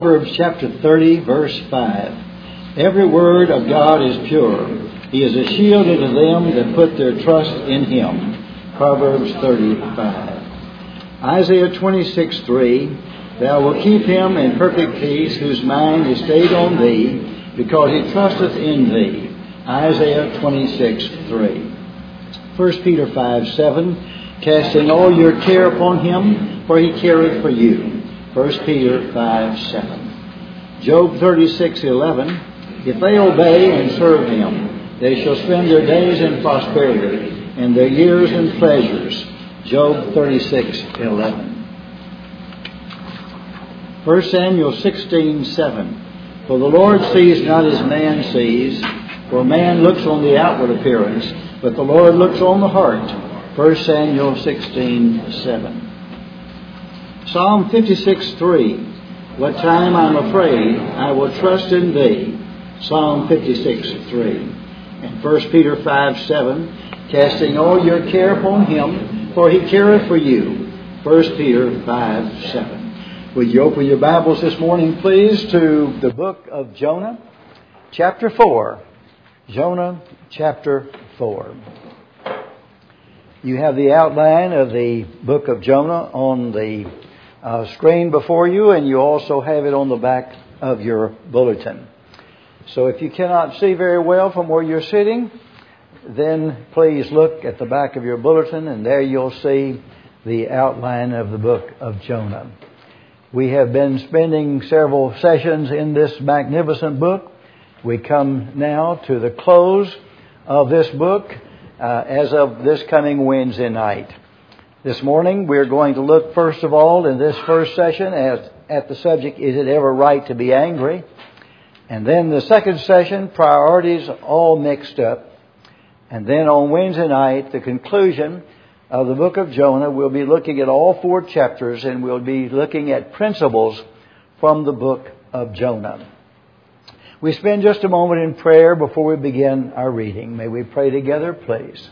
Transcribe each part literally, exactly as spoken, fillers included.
Proverbs chapter thirty, verse five. Every word of God is pure. He is a shield unto them that put their trust in Him. Proverbs thirty-five. Isaiah twenty-six, three. Thou wilt keep him in perfect peace, whose mind is stayed on Thee, because he trusteth in Thee. Isaiah twenty-six, three. First Peter five, seven. Casting all your care upon Him, for He careth for you. First Peter five, seven. Job thirty-six, eleven. If they obey and serve Him, they shall spend their days in prosperity, and their years in pleasures. Job thirty-six, eleven. First Samuel sixteen, seven. For the Lord sees not as man sees, for man looks on the outward appearance, but the Lord looks on the heart. First Samuel sixteen, seven. Psalm fifty-six, three. What time I'm afraid, I will trust in Thee. Psalm fifty-six, three. And First Peter five, seven. Casting all your care upon Him, for He careth for you. First Peter five, seven. Will you open your Bibles this morning, please, to the book of Jonah, chapter four. Jonah, chapter four. You have the outline of the book of Jonah on the uh, screen before you, and you also have it on the back of your bulletin. So if you cannot see very well from where you're sitting, then please look at the back of your bulletin, and there you'll see the outline of the book of Jonah. We have been spending several sessions in this magnificent book. We come now to the close of this book uh, as of this coming Wednesday night. This morning we're going to look first of all in this first session at, at the subject, is it ever right to be angry? And then the second session, priorities all mixed up. And then on Wednesday night, the conclusion of the book of Jonah, we'll be looking at all four chapters, and we'll be looking at principles from the book of Jonah. We spend just a moment in prayer before we begin our reading. May we pray together, please.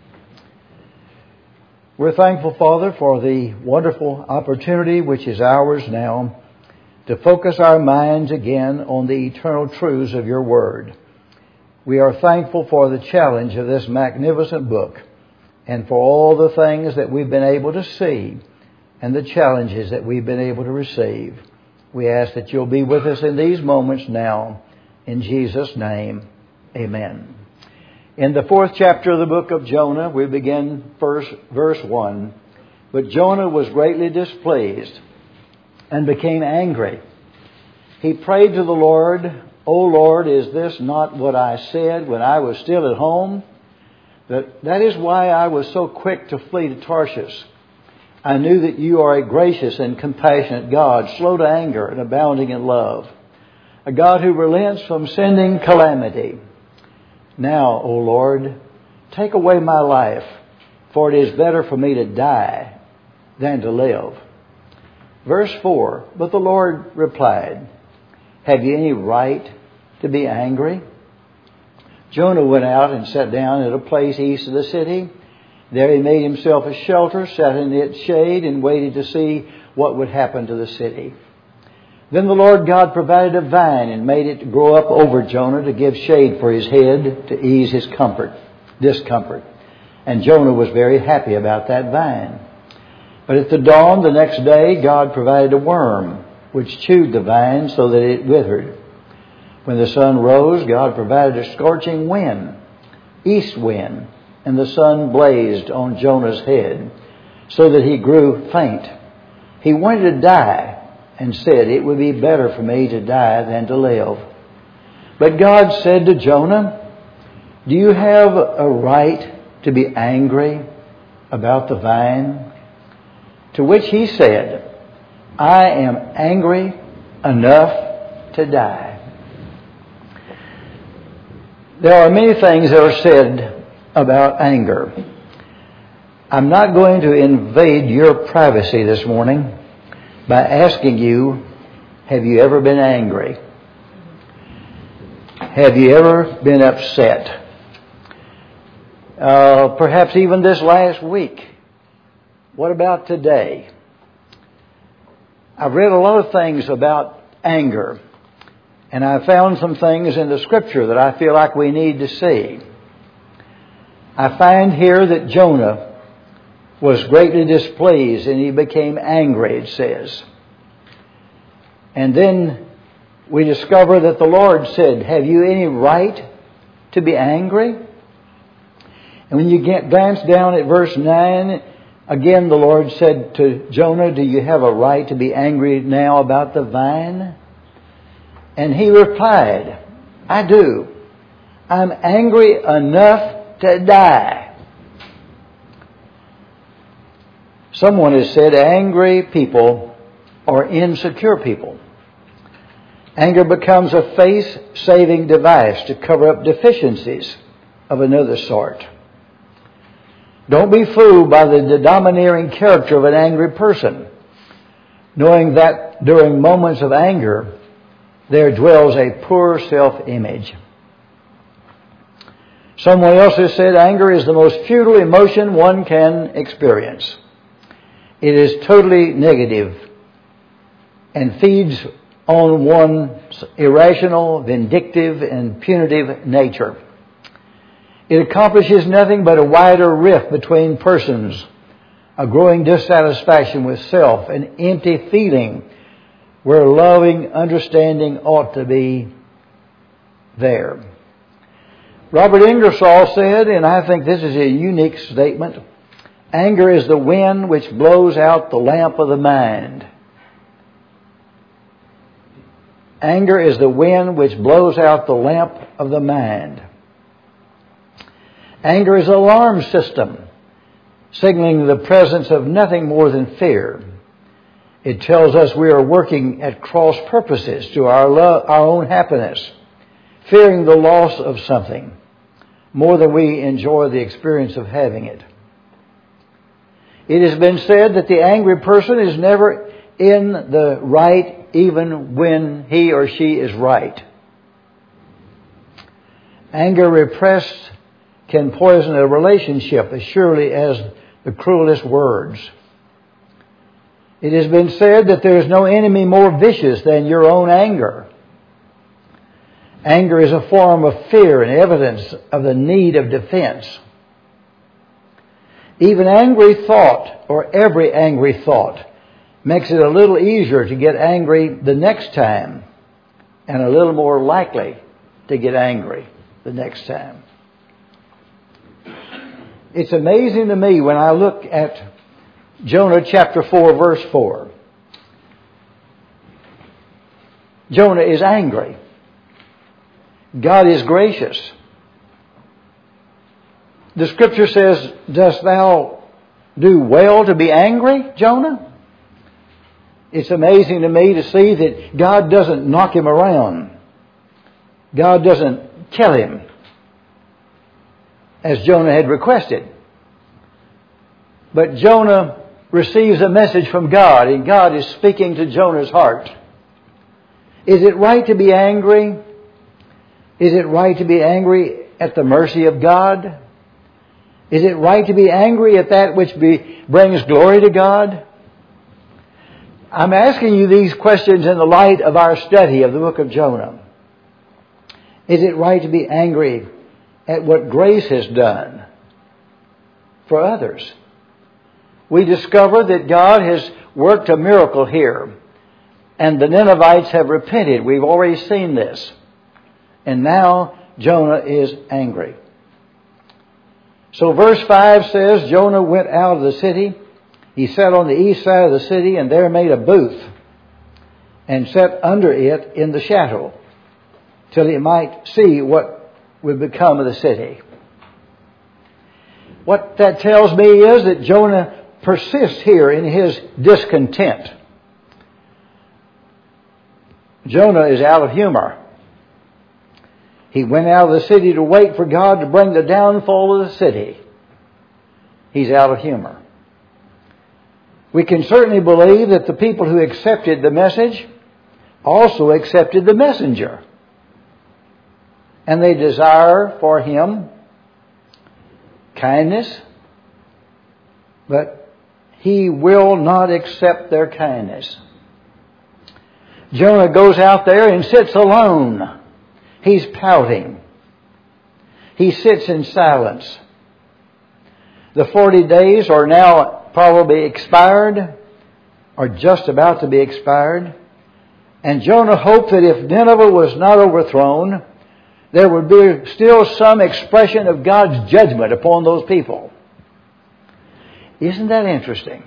We're thankful, Father, for the wonderful opportunity which is ours now to focus our minds again on the eternal truths of Your Word. We are thankful for the challenge of this magnificent book and for all the things that we've been able to see and the challenges that we've been able to receive. We ask that You'll be with us in these moments now. In Jesus' name, amen. In the fourth chapter of the book of Jonah, we begin first, verse one. But Jonah was greatly displeased and became angry. He prayed to the Lord, O Lord, is this not what I said when I was still at home? That, that is why I was so quick to flee to Tarshish. I knew that You are a gracious and compassionate God, slow to anger and abounding in love, a God who relents from sending calamity. Now, O Lord, take away my life, for it is better for me to die than to live. Verse four, but the Lord replied, have you any right to be angry? Jonah went out and sat down at a place east of the city. There he made himself a shelter, sat in its shade, and waited to see what would happen to the city. Then the Lord God provided a vine and made it grow up over Jonah to give shade for his head, to ease his comfort, discomfort. And Jonah was very happy about that vine. But at the dawn the next day, God provided a worm, which chewed the vine so that it withered. When the sun rose, God provided a scorching wind, east wind, and the sun blazed on Jonah's head so that he grew faint. He wanted to die and said, it would be better for me to die than to live. But God said to Jonah, do you have a right to be angry about the vine? To which he said, I am angry enough to die. There are many things that are said about anger. I'm not going to invade your privacy this morning by asking you, have you ever been angry? Have you ever been upset? Uh, perhaps even this last week. What about today? I've read a lot of things about anger. And I found some things in the Scripture that I feel like we need to see. I find here that Jonah was greatly displeased and he became angry, it says. And then we discover that the Lord said, have you any right to be angry? And when you get, glance down at verse nine, again the Lord said to Jonah, do you have a right to be angry now about the vine? And he replied, I do. I'm angry enough to die. Someone has said angry people are insecure people. Anger becomes a face-saving device to cover up deficiencies of another sort. Don't be fooled by the domineering character of an angry person, knowing that during moments of anger, there dwells a poor self-image. Someone else has said anger is the most futile emotion one can experience. It is totally negative and feeds on one's irrational, vindictive, and punitive nature. It accomplishes nothing but a wider rift between persons, a growing dissatisfaction with self, an empty feeling where loving understanding ought to be there. Robert Ingersoll said, and I think this is a unique statement, anger is the wind which blows out the lamp of the mind. Anger is the wind which blows out the lamp of the mind. Anger is an alarm system, signaling the presence of nothing more than fear. It tells us we are working at cross purposes to our lo- our own happiness, fearing the loss of something more than we enjoy the experience of having it. It has been said that the angry person is never in the right even when he or she is right. Anger repressed can poison a relationship as surely as the cruelest words. It has been said that there is no enemy more vicious than your own anger. Anger is a form of fear and evidence of the need of defense. Even angry thought, or every angry thought, makes it a little easier to get angry the next time and a little more likely to get angry the next time. It's amazing to me when I look at Jonah chapter four, verse four. Jonah is angry. God is gracious. The Scripture says, dost thou do well to be angry, Jonah? It's amazing to me to see that God doesn't knock him around. God doesn't kill him, as Jonah had requested. But Jonah receives a message from God, and God is speaking to Jonah's heart. Is it right to be angry? Is it right to be angry at the mercy of God? Is it right to be angry at that which be, brings glory to God? I'm asking you these questions in the light of our study of the book of Jonah. Is it right to be angry at what grace has done for others? We discover that God has worked a miracle here, and the Ninevites have repented. We've already seen this. And now Jonah is angry. So verse five says, Jonah went out of the city. He sat on the east side of the city and there made a booth and sat under it in the shadow till he might see what would become of the city. What that tells me is that Jonah persists here in his discontent. Jonah is out of humor. He went out of the city to wait for God to bring the downfall of the city. He's out of humor. We can certainly believe that the people who accepted the message also accepted the messenger. And they desire for him kindness, but he will not accept their kindness. Jonah goes out there and sits alone. He's pouting. He sits in silence. The forty days are now probably expired, or just about to be expired. And Jonah hoped that if Nineveh was not overthrown, there would be still some expression of God's judgment upon those people. Isn't that interesting?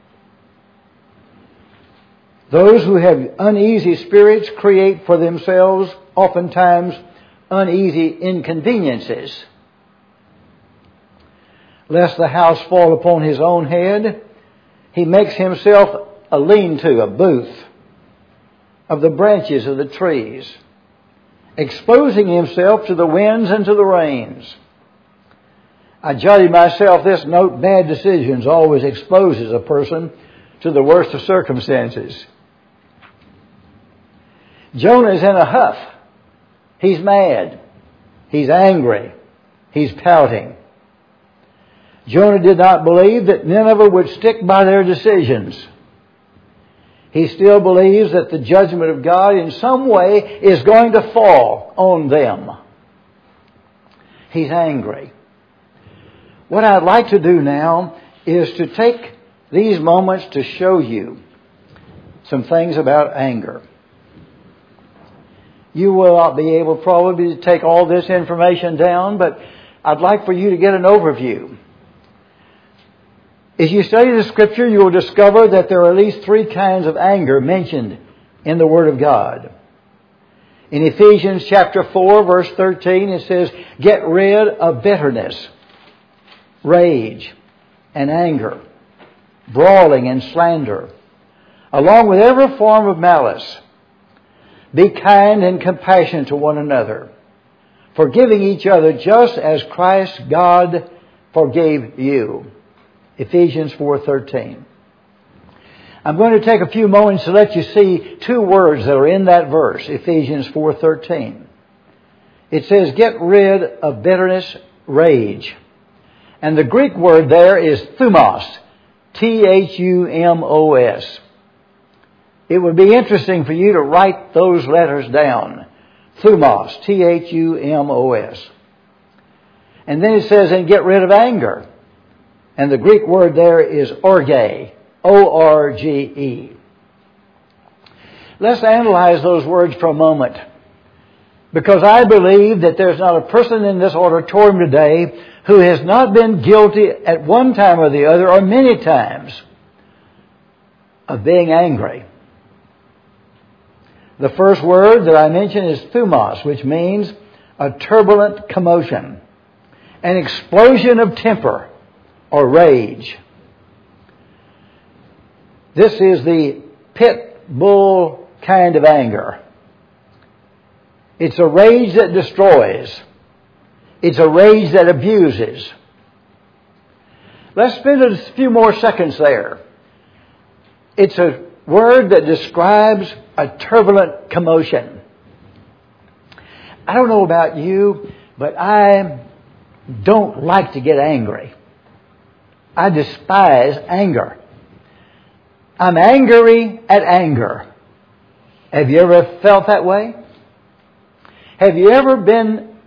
Those who have uneasy spirits create for themselves oftentimes uneasy inconveniences. Lest the house fall upon his own head, he makes himself a lean-to, a booth of the branches of the trees, exposing himself to the winds and to the rains. I judge myself this note, bad decisions always exposes a person to the worst of circumstances. Jonah is in a huff. He's mad. He's angry. He's pouting. Jonah did not believe that Nineveh would stick by their decisions. He still believes that the judgment of God in some way is going to fall on them. He's angry. What I'd like to do now is to take these moments to show you some things about anger. You will not be able probably to take all this information down, but I'd like for you to get an overview. As you study the Scripture, you will discover that there are at least three kinds of anger mentioned in the Word of God. In Ephesians chapter four, verse thirteen, it says, "Get rid of bitterness, rage, and anger, brawling and slander, along with every form of malice. Be kind and compassionate to one another, forgiving each other just as Christ God forgave you." Ephesians four thirteen. I'm going to take a few moments to let you see two words that are in that verse, Ephesians four thirteen. It says, "Get rid of bitterness, rage." And the Greek word there is thumos, T H U M O S. It would be interesting for you to write those letters down. Thumos, T H U M O S. And then it says, and get rid of anger. And the Greek word there is orge, O R G E. Let's analyze those words for a moment. Because I believe that there's not a person in this auditorium today who has not been guilty at one time or the other, or many times, of being angry. The first word that I mentioned is thumos, which means a turbulent commotion, an explosion of temper or rage. This is the pit bull kind of anger. It's a rage that destroys. It's a rage that abuses. Let's spend a few more seconds there. It's a word that describes a turbulent commotion. I don't know about you, but I don't like to get angry. I despise anger. I'm angry at anger. Have you ever felt that way? Have you ever been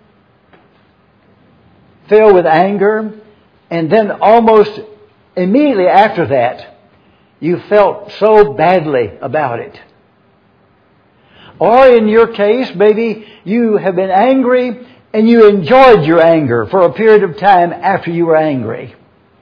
filled with anger and then almost immediately after that you felt so badly about it? Or in your case, maybe you have been angry and you enjoyed your anger for a period of time after you were angry.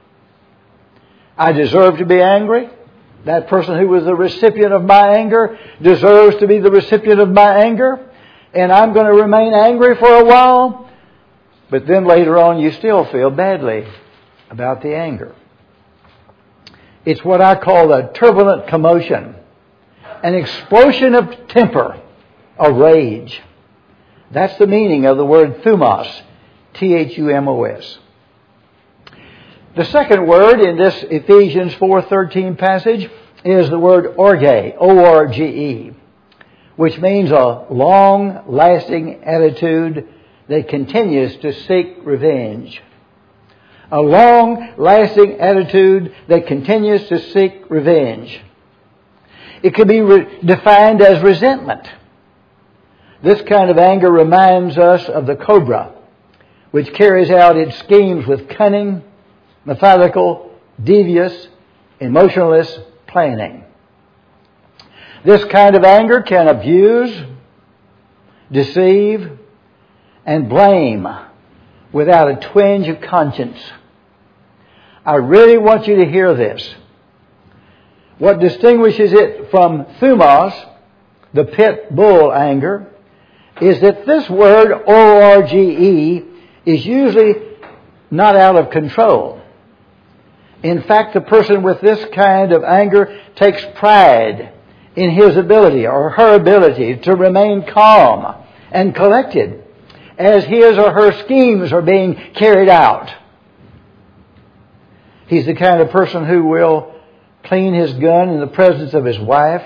I deserve to be angry. That person who was the recipient of my anger deserves to be the recipient of my anger. And I'm going to remain angry for a while. But then later on you still feel badly about the anger. It's what I call a turbulent commotion. An explosion of temper, a rage. That's the meaning of the word thumos, T H U M O S. The second word in this Ephesians four thirteen passage is the word orge, O R G E, which means a long-lasting attitude that continues to seek revenge. A long-lasting attitude that continues to seek revenge. It could be re- defined as resentment. This kind of anger reminds us of the cobra, which carries out its schemes with cunning, methodical, devious, emotionless planning. This kind of anger can abuse, deceive, and blame without a twinge of conscience. I really want you to hear this. What distinguishes it from thumos, the pit bull anger, is that this word O R G E is usually not out of control. In fact, the person with this kind of anger takes pride in his ability or her ability to remain calm and collected as his or her schemes are being carried out. He's the kind of person who will clean his gun in the presence of his wife,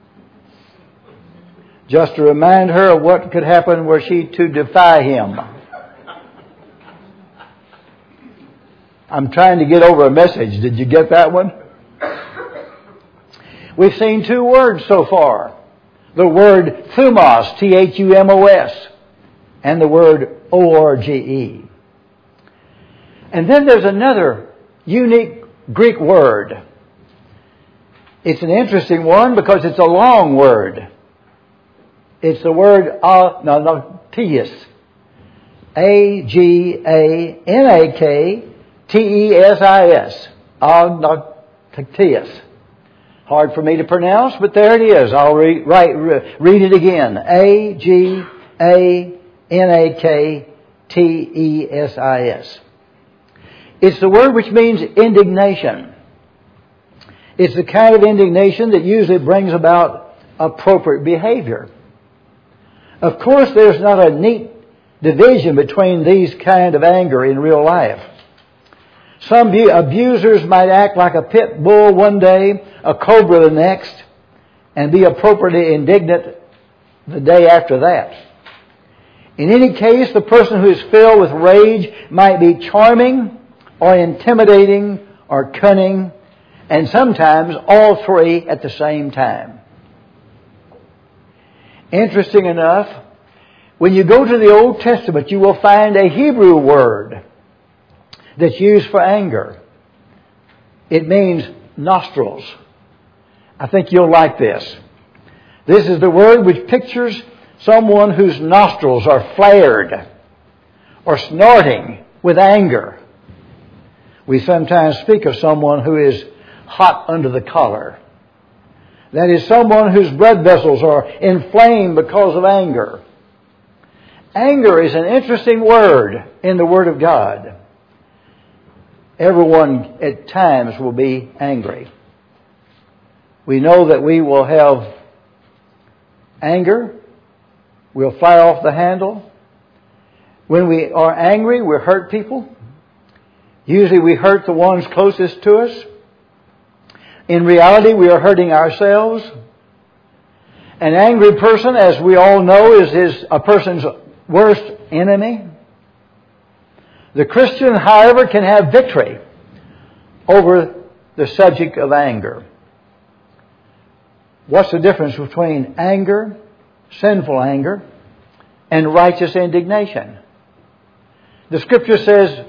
just to remind her of what could happen were she to defy him. I'm trying to get over a message. Did you get that one? We've seen two words so far. The word thumos, T H U M O S, and the word O R G E. And then there's another unique Greek word. It's an interesting one because it's a long word. It's the word agnostias. A G A N A K T E S I S. Agnostias. Hard for me to pronounce, but there it is. I'll re- write, re- read it again. A G A N A K T E S I S. It's the word which means indignation. It's the kind of indignation that usually brings about appropriate behavior. Of course, there's not a neat division between these kind of anger in real life. Some abusers might act like a pit bull one day, a cobra the next, and be appropriately indignant the day after that. In any case, the person who is filled with rage might be charming or intimidating or cunning, and sometimes all three at the same time. Interesting enough, when you go to the Old Testament, you will find a Hebrew word that's used for anger. It means nostrils. I think you'll like this. This is the word which pictures someone whose nostrils are flared or snorting with anger. We sometimes speak of someone who is hot under the collar. That is someone whose blood vessels are inflamed because of anger. Anger is an interesting word in the Word of God. Everyone at times will be angry. We know that we will have anger. We'll fire off the handle. When we are angry, we hurt people. Usually we hurt the ones closest to us. In reality, we are hurting ourselves. An angry person, as we all know, is his, a person's worst enemy. The Christian, however, can have victory over the subject of anger. What's the difference between anger, sinful anger, and righteous indignation? The Scripture says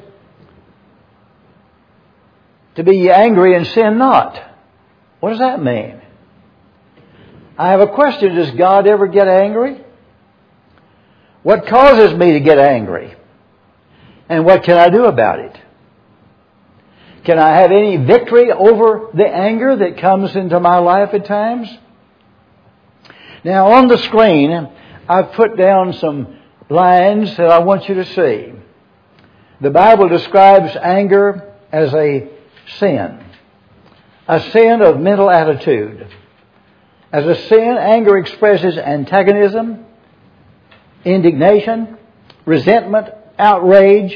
to be angry and sin not. What does that mean? I have a question. Does God ever get angry? What causes me to get angry? And what can I do about it? Can I have any victory over the anger that comes into my life at times? Now on the screen, I've put down some lines that I want you to see. The Bible describes anger as a sin. A sin of mental attitude. As a sin, anger expresses antagonism, indignation, resentment, outrage.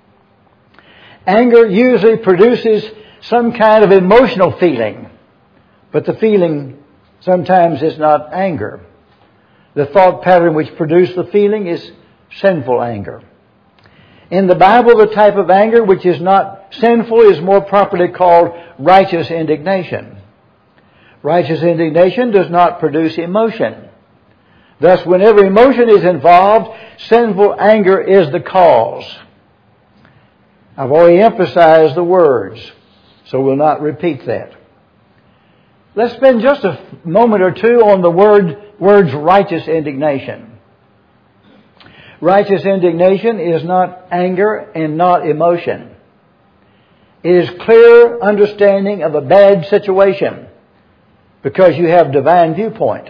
Anger usually produces some kind of emotional feeling, but the feeling sometimes is not anger. The thought pattern which produced the feeling is sinful anger. In the Bible, the type of anger which is not sinful is more properly called righteous indignation. Righteous indignation does not produce emotion. Thus, whenever emotion is involved, sinful anger is the cause. I've already emphasized the words, so we'll not repeat that. Let's spend just a moment or two on the word words righteous indignation. Righteous indignation is not anger and not emotion. It is clear understanding of a bad situation because you have divine viewpoint.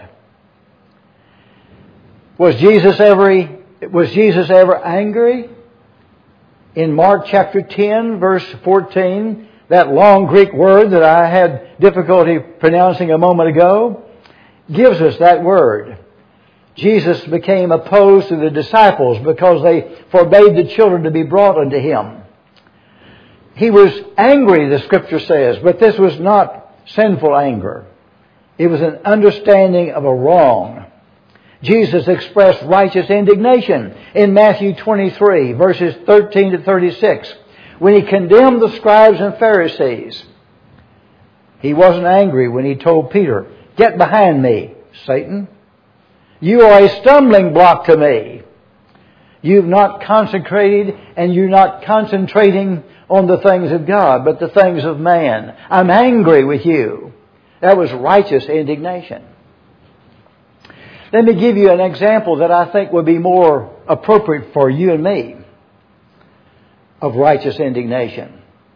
Was Jesus ever, was Jesus ever angry? In Mark chapter ten, verse fourteen, that long Greek word that I had difficulty pronouncing a moment ago gives us that word. Jesus became opposed to the disciples because they forbade the children to be brought unto Him. He was angry, the Scripture says, but this was not sinful anger. It was an understanding of a wrong. Jesus expressed righteous indignation in Matthew twenty-three, verses thirteen to thirty-six, when He condemned the scribes and Pharisees. He wasn't angry when He told Peter, "Get behind me, Satan. You are a stumbling block to me. You've not consecrated and you're not concentrating on the things of God, but the things of man. I'm angry with you." That was righteous indignation. Let me give you an example that I think would be more appropriate for you and me of righteous indignation.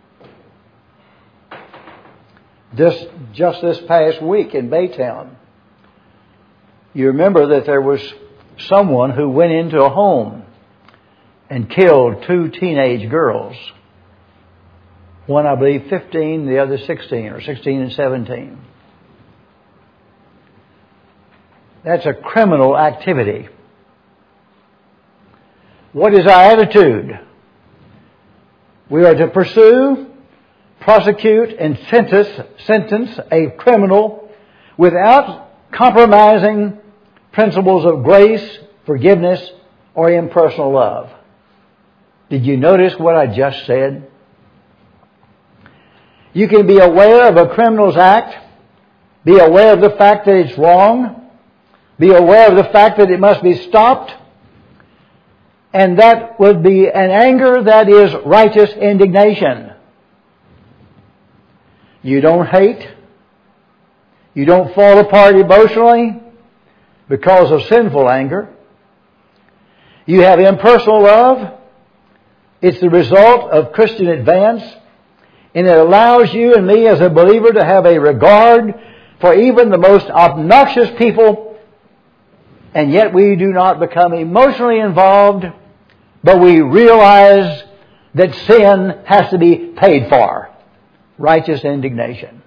This, just this past week in Baytown, you remember that there was someone who went into a home and killed two teenage girls. One, I believe, fifteen, the other sixteen, or sixteen and seventeen. That's a criminal activity. What is our attitude? We are to pursue, prosecute, and sentence, sentence a criminal without compromising principles of grace, forgiveness, or impersonal love. Did you notice what I just said? You can be aware of a criminal's act, be aware of the fact that it's wrong, be aware of the fact that it must be stopped, and that would be an anger that is righteous indignation. You don't hate. You don't fall apart emotionally because of sinful anger. You have impersonal love. It's the result of Christian advance, and it allows you and me as a believer to have a regard for even the most obnoxious people, and yet we do not become emotionally involved, but we realize that sin has to be paid for. Righteous indignation.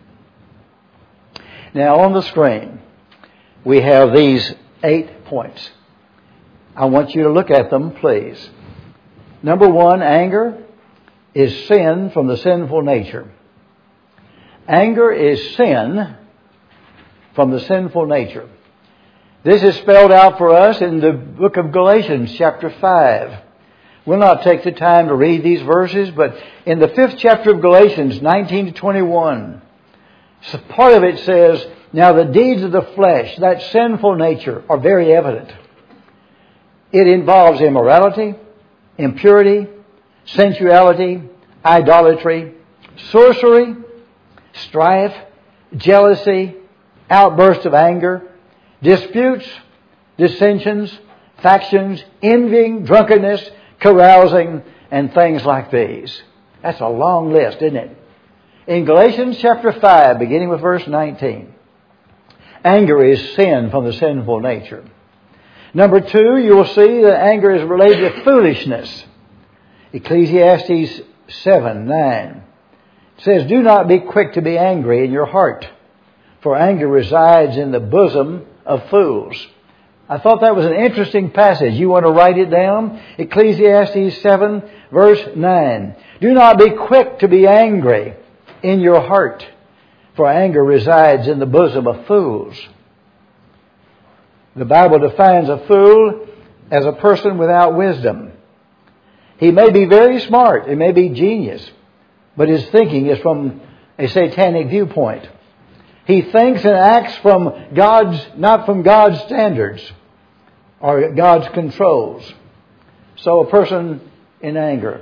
Now on the screen, we have these eight points. I want you to look at them, please. Number one, anger is sin from the sinful nature. Anger is sin from the sinful nature. This is spelled out for us in the book of Galatians, chapter five. We'll not take the time to read these verses, but in the fifth chapter of Galatians, nineteen to twenty-one, so part of it says, "Now the deeds of the flesh," that sinful nature, are very evident. It involves immorality, impurity, sensuality, idolatry, sorcery, strife, jealousy, outbursts of anger, disputes, dissensions, factions, envying, drunkenness, carousing, and things like these. That's a long list, isn't it? In Galatians chapter five, beginning with verse nineteen, anger is sin from the sinful nature. Number two, you will see that anger is related to foolishness. Ecclesiastes seven, nine says, "Do not be quick to be angry in your heart, for anger resides in the bosom of fools." I thought that was an interesting passage. You want to write it down? Ecclesiastes seven, verse nine. "Do not be quick to be angry in your heart, for anger resides in the bosom of fools." The Bible defines a fool as a person without wisdom. He may be very smart, he may be genius, but his thinking is from a satanic viewpoint. He thinks and acts from God's, not from God's standards or God's controls. So a person in anger.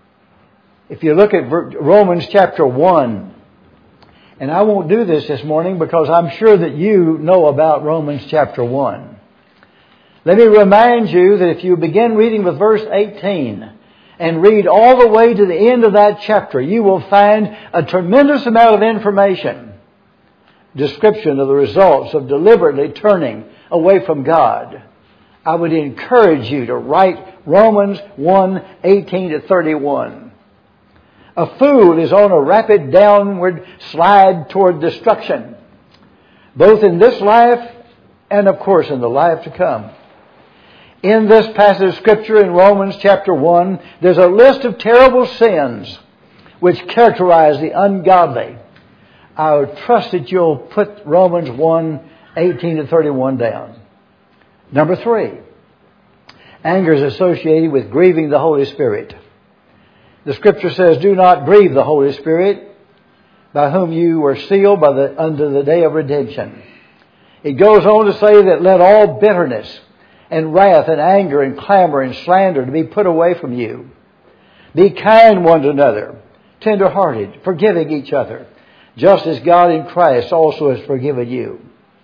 If you look at Romans chapter one, and I won't do this this morning because I'm sure that you know about Romans chapter one. Let me remind you that if you begin reading with verse eighteen and read all the way to the end of that chapter, you will find a tremendous amount of information, description of the results of deliberately turning away from God. I would encourage you to write Romans one, eighteen to thirty-one. A fool is on a rapid downward slide toward destruction, both in this life and, of course, in the life to come. In this passage of Scripture in Romans chapter one, there's a list of terrible sins which characterize the ungodly. I would trust that you'll put Romans one, eighteen to thirty-one down. Number three, anger is associated with grieving the Holy Spirit. The Scripture says, do not grieve the Holy Spirit, by whom you were sealed by the, unto the day of redemption. It goes on to say that let all bitterness and wrath and anger and clamor and slander to be put away from you. Be kind one to another, tender-hearted, forgiving each other, just as God in Christ also has forgiven you.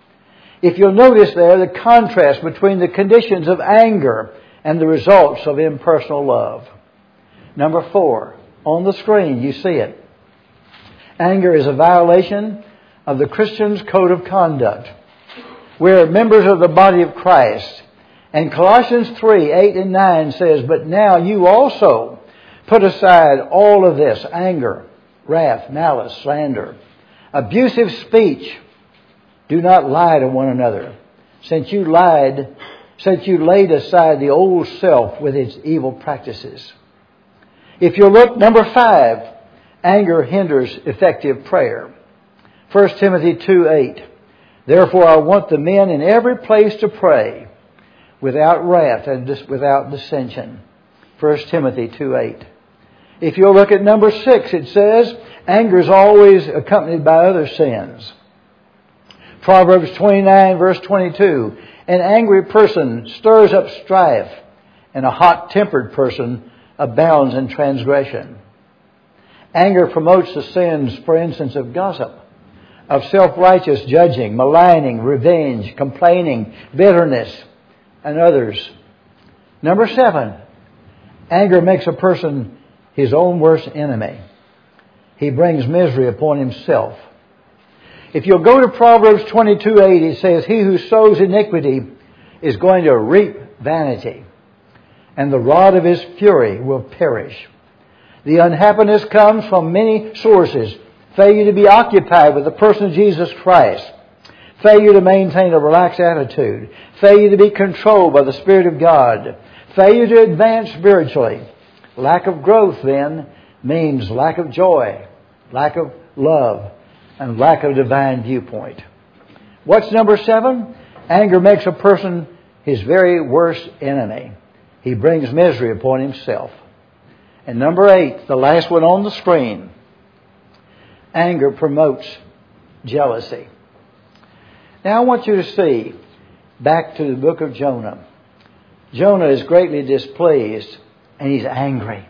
If you'll notice there the contrast between the conditions of anger and the results of impersonal love. Number four, on the screen you see it. Anger is a violation of the Christian's code of conduct. We're members of the body of Christ. And Colossians three, eight and nine says, but now you also put aside all of this, anger, wrath, malice, slander, abusive speech. Do not lie to one another, since you lied, since you laid aside the old self with its evil practices. If you look, number five, anger hinders effective prayer. First Timothy two, eight. Therefore I want the men in every place to pray without wrath and without dissension. First Timothy two, eight. If you'll look at number six, it says, anger is always accompanied by other sins. Proverbs twenty-nine, verse twenty-two. An angry person stirs up strife, and a hot-tempered person abounds in transgression. Anger promotes the sins, for instance, of gossip, of self-righteous judging, maligning, revenge, complaining, bitterness, and others. Number seven, anger makes a person his own worst enemy. He brings misery upon himself. If you'll go to Proverbs twenty-two, eight, it says, he who sows iniquity is going to reap vanity, and the rod of his fury will perish. The unhappiness comes from many sources. Failure to be occupied with the person of Jesus Christ. Failure to maintain a relaxed attitude. Failure to be controlled by the Spirit of God. Failure to advance spiritually. Lack of growth, then, means lack of joy, lack of love, and lack of divine viewpoint. What's number seven? Anger makes a person his very worst enemy. He brings misery upon himself. And number eight, the last one on the screen. Anger promotes jealousy. Now I want you to see, back to the book of Jonah. Jonah is greatly displeased and he's angry.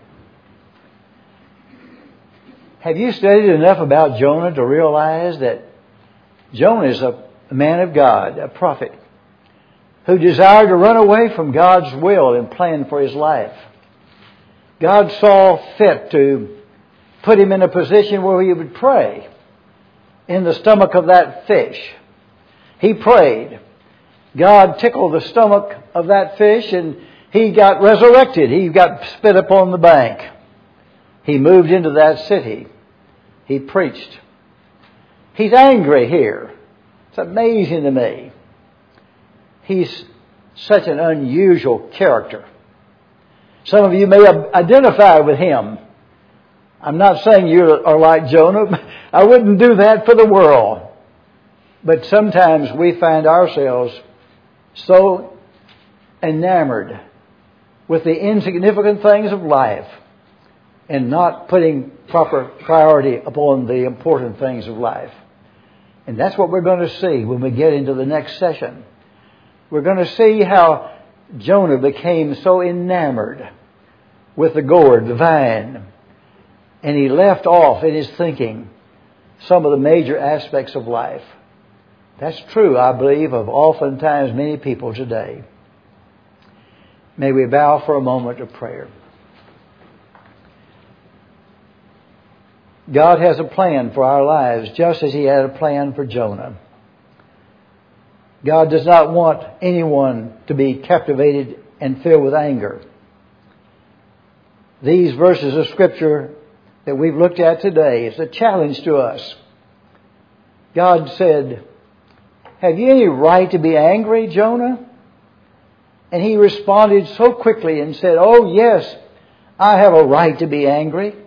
Have you studied enough about Jonah to realize that Jonah is a man of God, a prophet, who desired to run away from God's will and plan for his life? God saw fit to put him in a position where he would pray in the stomach of that fish. He prayed. God tickled the stomach of that fish and he got resurrected. He got spit upon the bank. He moved into that city. He preached. He's angry here. It's amazing to me. He's such an unusual character. Some of you may identify with him. I'm not saying you are like Jonah. I wouldn't do that for the world. But sometimes we find ourselves so enamored with the insignificant things of life and not putting proper priority upon the important things of life. And that's what we're going to see when we get into the next session. We're going to see how Jonah became so enamored with the gourd, the vine, and he left off in his thinking some of the major aspects of life. That's true, I believe, of oftentimes many people today. May we bow for a moment of prayer. God has a plan for our lives, just as He had a plan for Jonah. God does not want anyone to be captivated and filled with anger. These verses of Scripture that we've looked at today is a challenge to us. God said, "Have you any right to be angry, Jonah?" And he responded so quickly and said, "Oh yes, I have a right to be angry."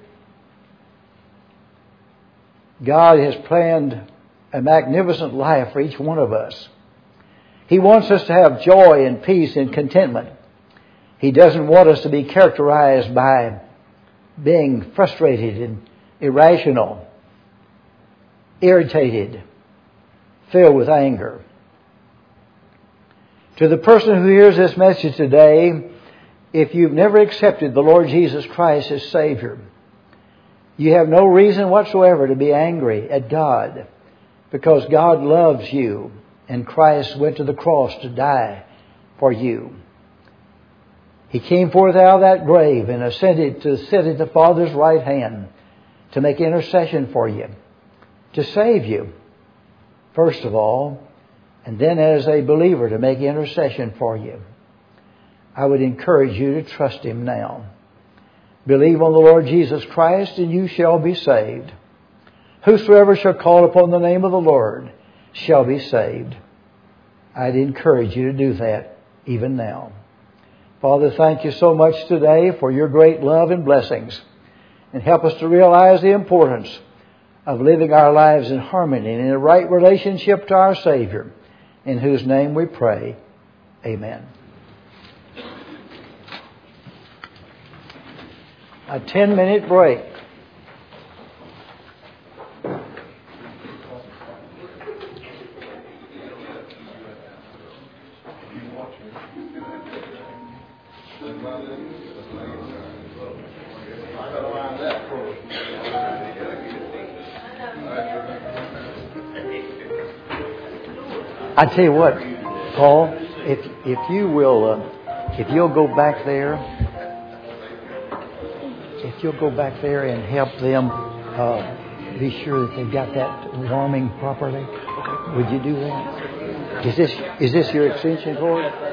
God has planned a magnificent life for each one of us. He wants us to have joy and peace and contentment. He doesn't want us to be characterized by being frustrated and irrational, irritated, filled with anger. To the person who hears this message today, if you've never accepted the Lord Jesus Christ as Savior, you have no reason whatsoever to be angry at God, because God loves you and Christ went to the cross to die for you. He came forth out of that grave and ascended to sit at the Father's right hand to make intercession for you, to save you, first of all, and then as a believer to make intercession for you. I would encourage you to trust Him now. Believe on the Lord Jesus Christ and you shall be saved. Whosoever shall call upon the name of the Lord shall be saved. I'd encourage you to do that even now. Father, thank you so much today for your great love and blessings. And help us to realize the importance of living our lives in harmony and in a right relationship to our Savior, in whose name we pray. Amen. A ten-minute break. I tell you what, Paul, if if you will, uh, if you'll go back there, if you'll go back there and help them uh, be sure that they've got that warming properly, would you do that? Is this is this your extension cord?